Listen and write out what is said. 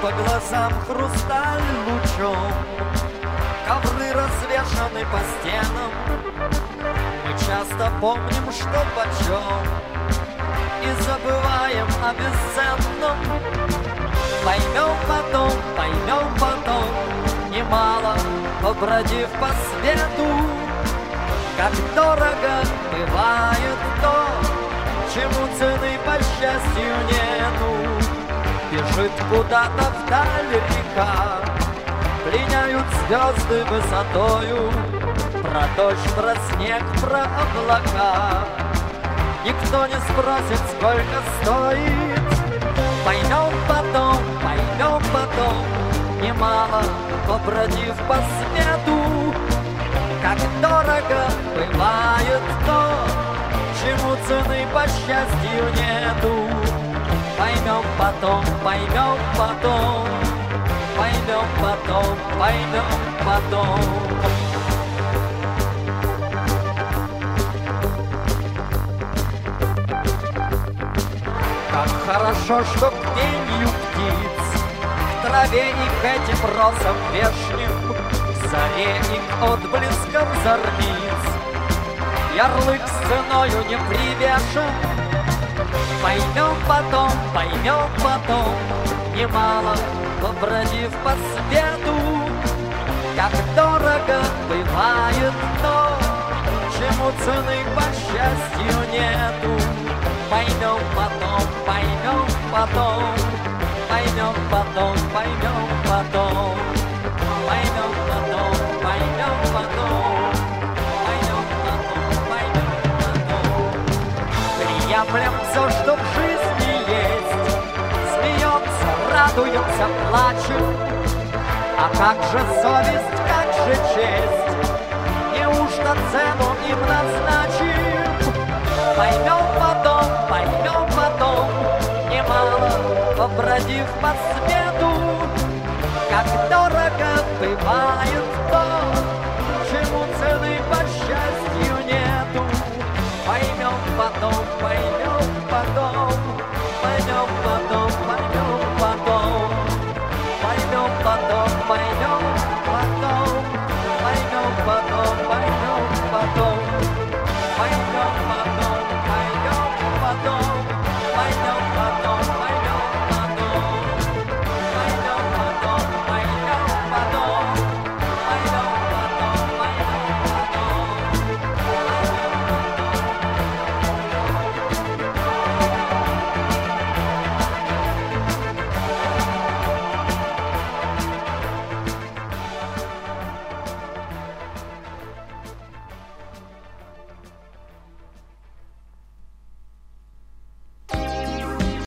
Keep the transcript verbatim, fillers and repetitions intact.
по глазам хрусталь лучом, ковры развешаны по стенам. Мы часто помним, что почем, и забываем о бесценном. Поймем потом, поймем потом, немало побродив по свету, как дорого бывает то, чему цены, по счастью, нету. Бежит куда-то вдаль река, пленяют звезды высотою, про дождь, про снег, про облака. Никто не спросит, сколько стоит. Поймем потом, поймем потом, немало побродив по свету, как дорого бывает то, чему цены, по счастью, нету. Поймем потом, поймем потом, поймем потом, поймем потом. Как хорошо, что к пению птиц, к траве и к этим росам вешним, к заре и к отблескам зорниц ярлык с ценою не привешен. Поймем потом, поймем потом, немало побродив по свету, как дорого бывает то, чему цены, по счастью, нету. Поймем потом, поймем потом, поймем потом, поймем потом, поймем потом, поймем потом, поймем потом, поймем потом. Приемлем все, что в жизни есть, смеемся, радуемся, плачем. А как же совесть, как же честь, неужто цену им назначим? Поймем потом, поймем потом, немало побродив по свету, как дорого бывает